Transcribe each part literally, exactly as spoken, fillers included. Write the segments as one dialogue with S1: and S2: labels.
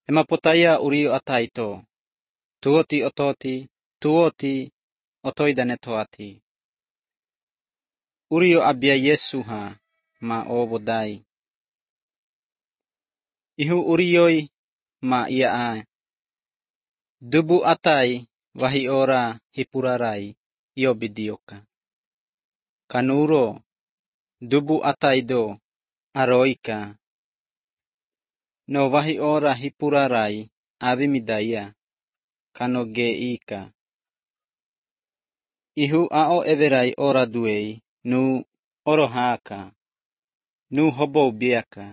S1: Emapotaya urio ataito. Tuoti ototi, tuoti otoidane toati. Urio abia Yesu ha ma obodai. Ihu urioi ma ia a. Dubu atai wahi ora hipurarai io bidioka. Kanuro dubu atai do aroika. No wahi ora hipurarai avimidaya. Kano ge ika. Ihu ao everai ora duei nu orohaka. Nu hobo biaka.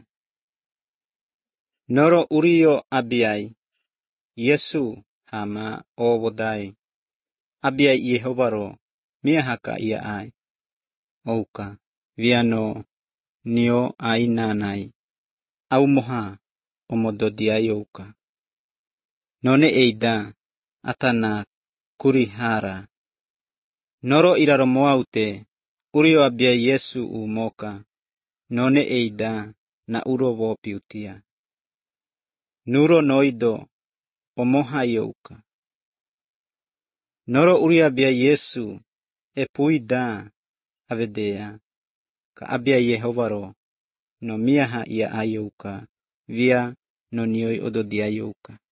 S1: Noro urio abiai. Yesu hama obodai. Abiai Yehovaro miahaka ia ai. Ouka viano nio ainanai. Au moha omododiai ouka. None eida atana kurihara. Noro iraro moaute urio abiai Yesu umoka. None eida na uro wopiutia. Nuro noido omoha youka. Noro uria abia Yesu e puida avedea. Ka abia Yehovaro no miaha ia ayouka. Via no nioi ododia youka.